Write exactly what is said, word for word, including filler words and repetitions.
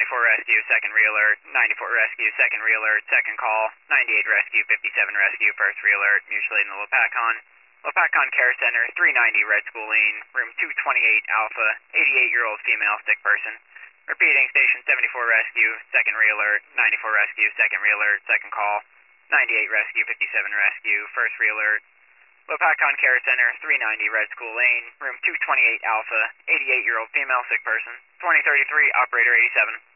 ninety-four rescue, second re-alert, ninety-four rescue, second re-alert, second call, ninety-eight rescue, fifty-seven rescue, first re-alert, mutually in the Lopatcon. Lopatcon Care Center, three ninety Red School Lane, room two twenty-eight Alpha, eighty-eight-year-old female, sick person. Repeating, station seventy-four rescue, second re-alert, ninety-four rescue, second re-alert, second call, ninety-eight rescue, fifty-seven rescue, first re-alert. Lopatcon Care Center, three ninety Red School Lane, room two twenty-eight Alpha, eighty-eight-year-old female, sick person. twenty thirty-three, operator eighty-seven.